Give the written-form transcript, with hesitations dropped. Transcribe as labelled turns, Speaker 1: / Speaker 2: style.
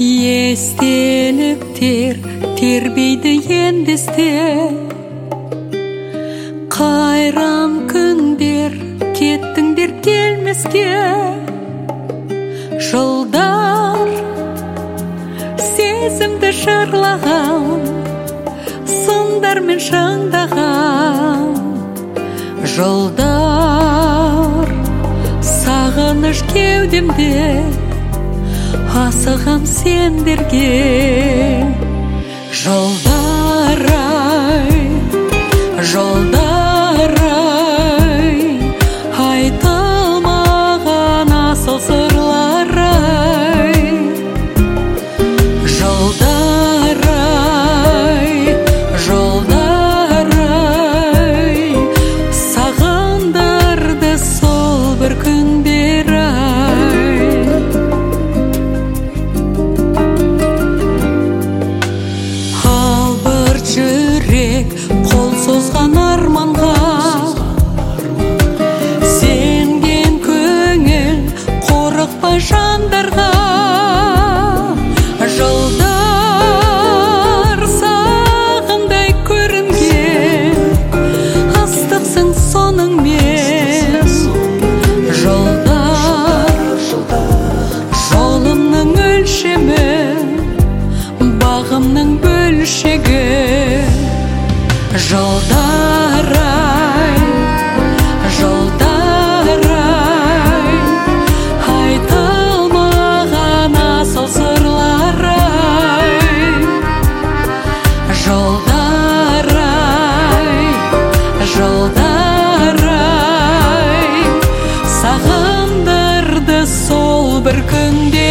Speaker 1: Естеліктер тербейді ендесте, қайран күндер кеттіңдер келмеске. Жылдар сезімді жырлаған, сындармен шаңдаған. Жылдар сағыныш кеудемде, асығам сендерге. Жылдар ай, жылдар ай, айтылмаған асыл сырлар ай. Жылдар ай, жылдар ай, сағындырды сол бір күндер ай. Жүрек қол созған арманға, сенген көңіл қорықпай жандарға. Жылдар сағындай көрінген, ыстықсың соныңмен. Жылдар жолымның өлшемі, бағымның бөлшегі. Жылдар ай, жылдар ай, айтылмаған асыл сырлар ай. Жылдар ай, жылдар ай, сағындырды сол бір күнде.